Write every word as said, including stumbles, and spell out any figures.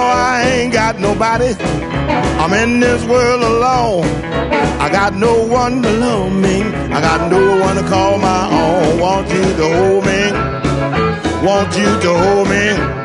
I ain't got nobody. I'm in this world alone. I got no one to love me. I got no one to call my own. Want you to hold me. Want you to hold me.